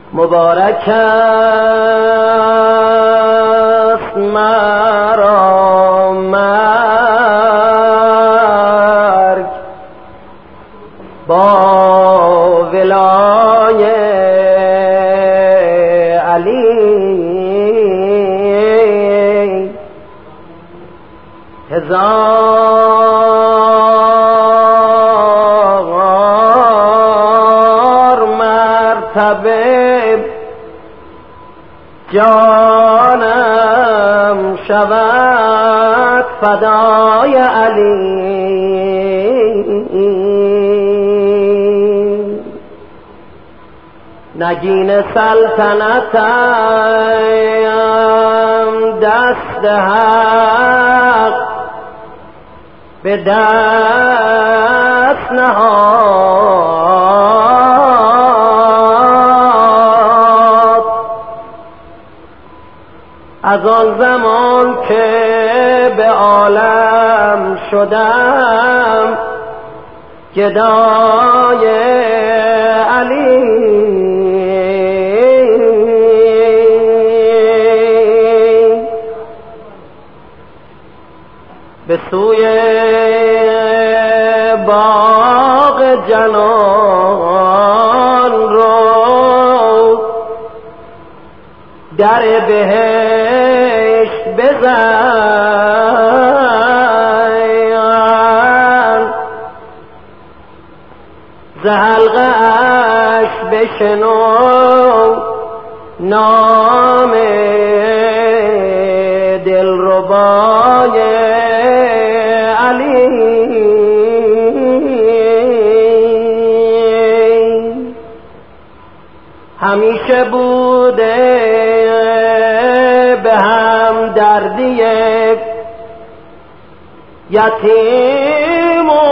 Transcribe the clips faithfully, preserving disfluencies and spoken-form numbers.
مبارک است مرا مرگ با ولای علی. هزار مرتبه جانم شود فدای علی. نگین سلطنتم دست حق به دست نهاد. از آن زمان که به عالم شدم گدای علی. به سوی باغ جنان رو در بهشت بزن، ز حلقه اش بشنو نام دلربای علی. همیشه بوده به هم دردی یتیم و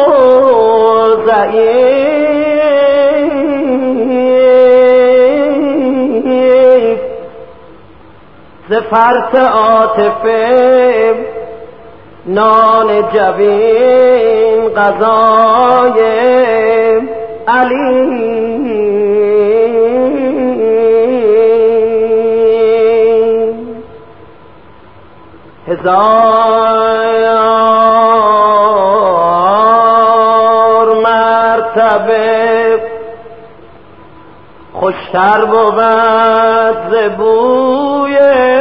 ضعیف، ز فرط عاطفه نان جبین غذای علی. هزار مرتبه خوشتر بود ز بوی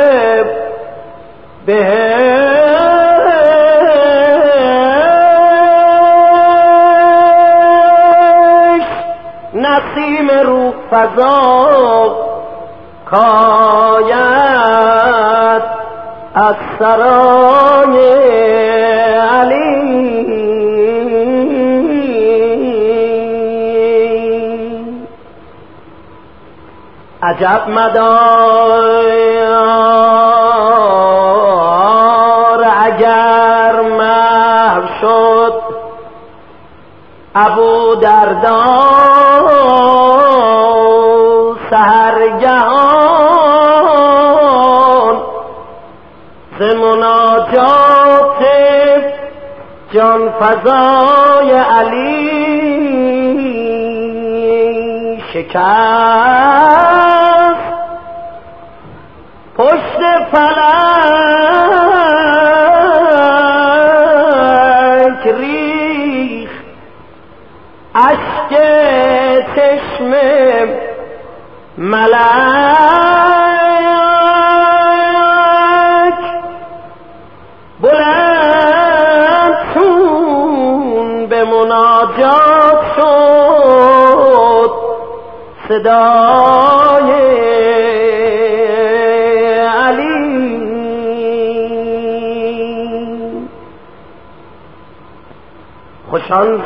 بهشت نسیم روح فضا کاید از سرای علی. عجب مدار اگر محو شد ابو دردا سحرگهان، ز مناجات جان فزای علی. شکست پشت فلک ریخ اشک چشم ملک، بلند چون به مناجات شد صدای علی. خوش آن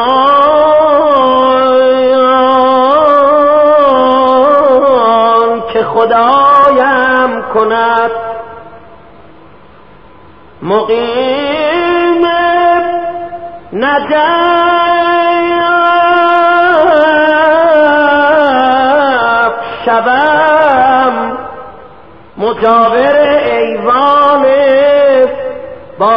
زمان که خدایم کند مقیم نجف شوم، مجاور ایوان با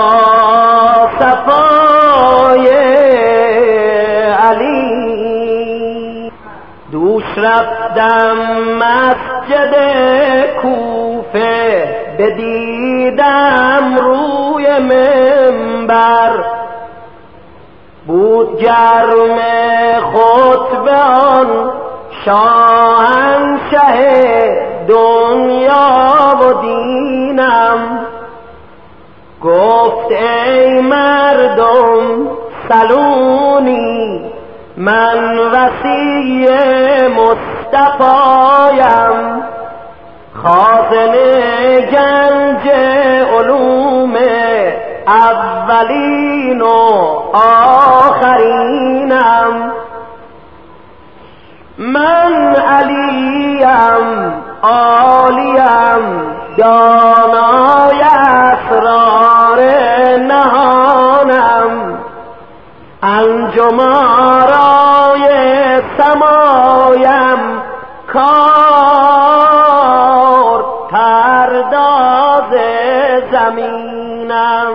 صفای علی. دوش رفتم مسجد کوفه، بدیدم روی منبر بود گرم خطبه آن شاهنشه دنیا و دینم. گفت ای مردم سلونی، من وصی مصطفایم، خازن گنج علوم اولین و آخرینم. من علیم عالیم، دانای اسرار نهانم، انجم آرای سمایم، کار پرداز زمینم.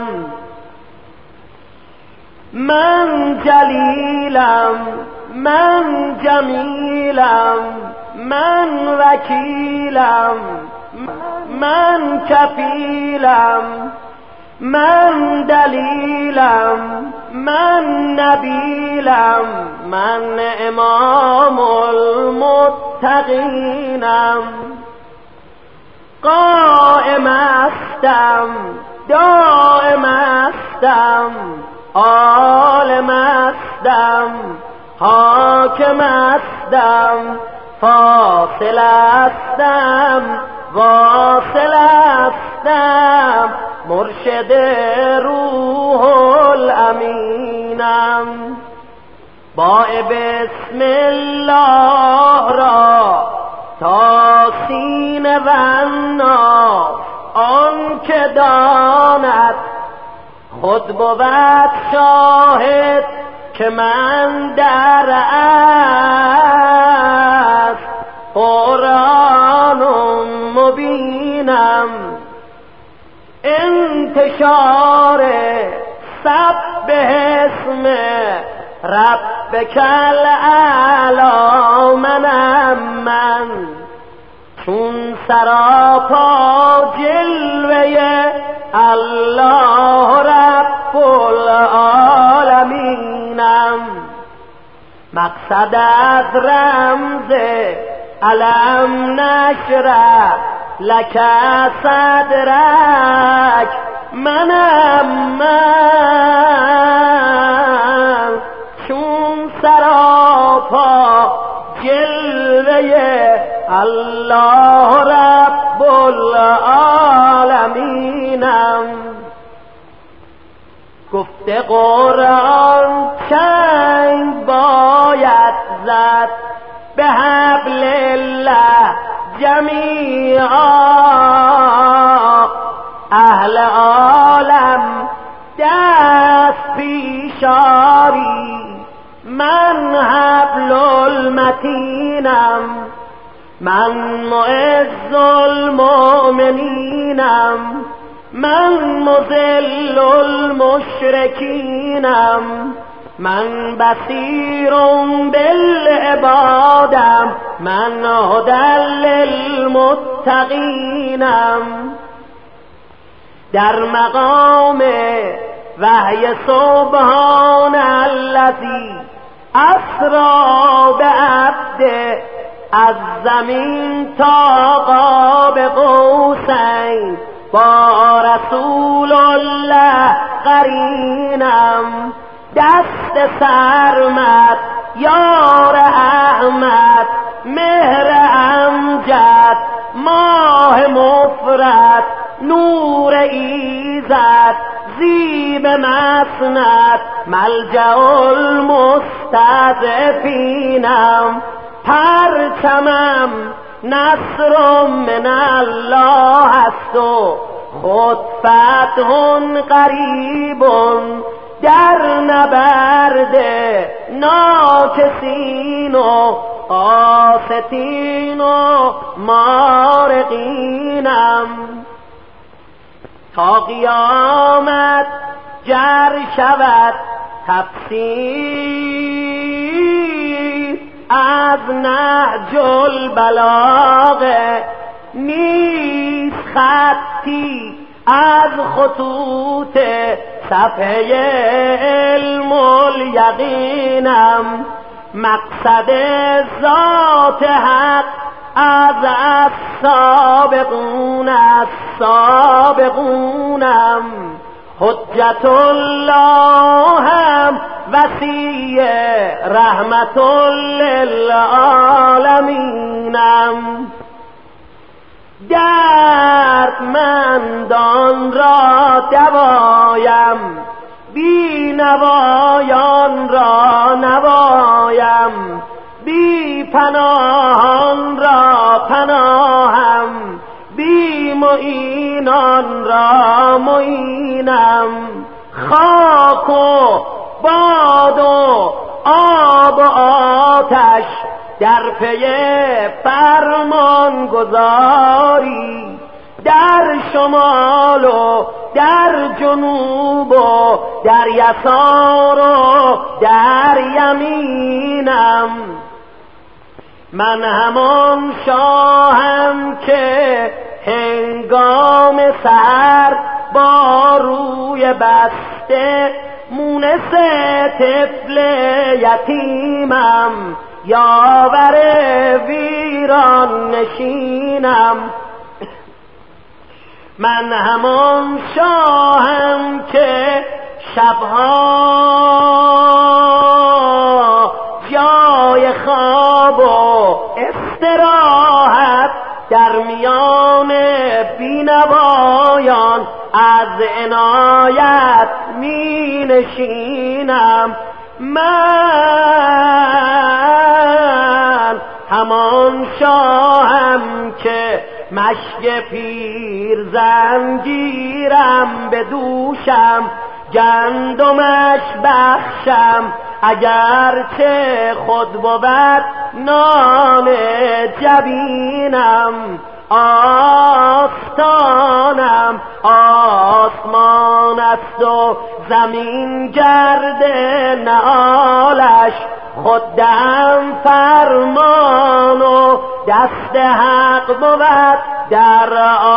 من جلیلم، من جمیلم، من وکیلم، من کفیلم، من دلیلم، من نبیلم، من امام المتقینم. قائم استم، دائم استم، عالم استم، حاکم استم، فاصل استم، واصل استم، مرشد روح الامینم. با بسم الله را تا سینه و الناس، آن که داند خود بود شاهد که من در است قرآن مبینم. انتشار سبح اسم ربک الاعلی منم من، چون سراپا جلوه الله رب العالمینم. مقصد از رمز علم نشرح لک صدرک منم من، چون سراپا جلوه الله رب العالمینم. گفته قرآن چنگ باید زد، به حبل الله جمیعا، اهل عالم دست پیشاری، من حبل المتینم، من معز المؤمنینم، من مذل المشرکینم، من بصیر بالعبادم، من هدی للمتقینم. در مقام وحی سبحان الذی اسری بعبده، از زمین تا قاب قوسین، با رسول الله قرینم. دست سرمد یار احمد، مهر امجد ماه مفرد، نور ایزد زیب مسند، ملجأ المستضعفینم. پرچمم نصر من الله است و خود فتح قریب، در نبرد ناکسین و قاستین و مارقینم. تا قیامت گر شود تفسیر از نهج البلاغه، نیست خطی از خطوط صفحه علم الیقینم. مقصد ذات حق از السابقون السابقونم. حجت الله هم وسیع رحمت للعالمینم. دردمندان را دوایم، بی نوایان را نوایم، بی پناهان را پناهم، بی معینان را معینم. خاک و باد و آب و آتش در پی فرمان گذاری، در شمال و در جنوب و در یسار و در یمینم. من همان شاهم که هنگام سر با روی بسته مونس طفل یتیمم، یاور ویران نشینم. من همان شاهم که شبها جای خواب و استراحت در میان بینوایان از عنایت می نشینم. من همان شاهم که مشک پیر زنجیرم به دوشم، گندمش بخشم اگرچه خود بود نان جبینم. آستانم آسمان است و زمین گرد نعالش، خودم فرمان و دست حق بود در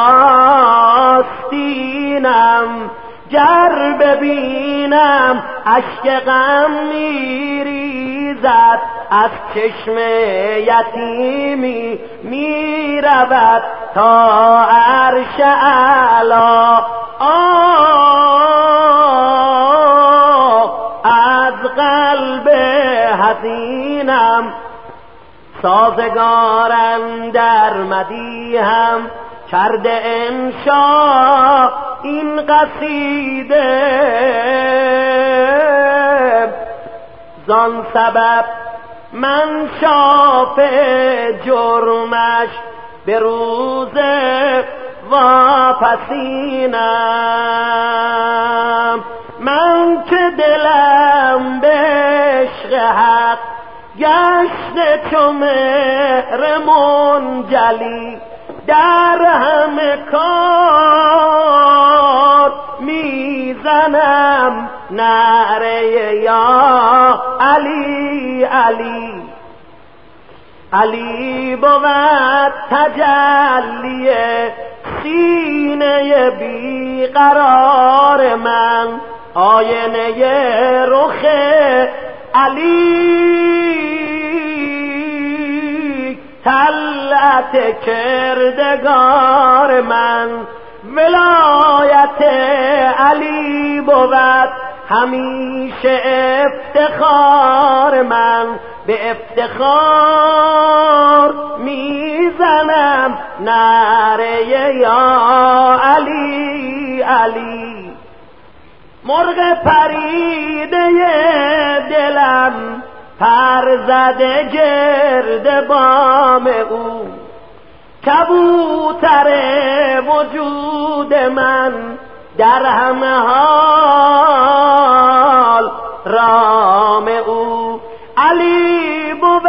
آستینم. گر ببینم اشک غم میریزد از چشم یتیمی، میرود تا عرش اعلی. آه از قلب حزینم، سازگارم در مدیحم کرده انشا این قصیده. زان سبب من شافع جرمش به روز واپسینم. من که دلم به عشق حق گشته چو مهر منجلی، در همه کار میزنم نعره یا علی علی. علی بود تجلی سینه بیقرار من، آینه رخ علی طلعت کردگار من. ولایت علی بود همیشه افتخار من، به افتخار میزنم نعره یا علی علی. مرغ پریده دلم پر زده گرد بام او، کبوتر وجود من در همه حال رام او. علی بود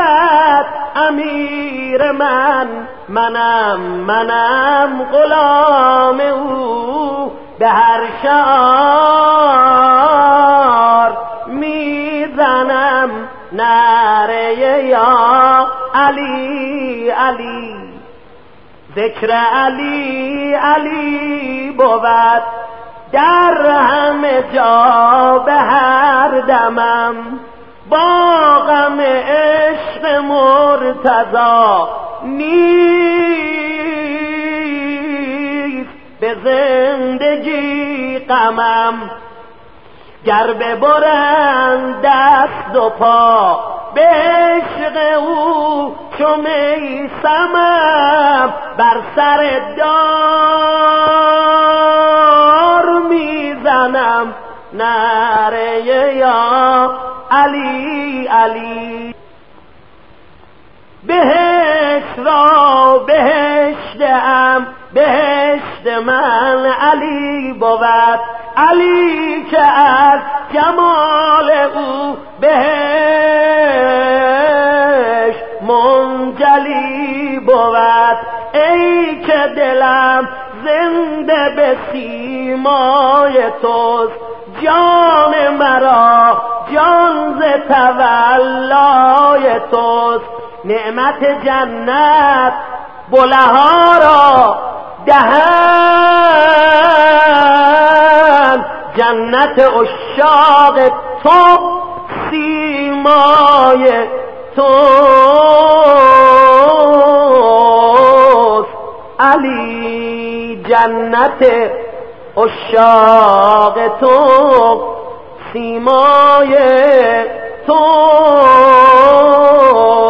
امیر من، منم منم غلام او، به هر شعار میزنم نعره یا علی علی. ذکر علی علی بود در همه جا به هر دمم، با غم عشق مرتضی نیست به زندگی غمم. گر ببرند دست و پا به عشق او چو میثمم، بر سر دار میزنم نعره یا علی علی. بهشت را بهشتم، بهشت من علی بود، علی که از جمال او بهشت منجلی بود. ای که دلم زنده به سیمای توست، جان مرا جان ز تولای توست. نعمت جنت بلها را دهند، جنت عشاق تو سیمای توست علی. جنت عشاق تو سیمای توست.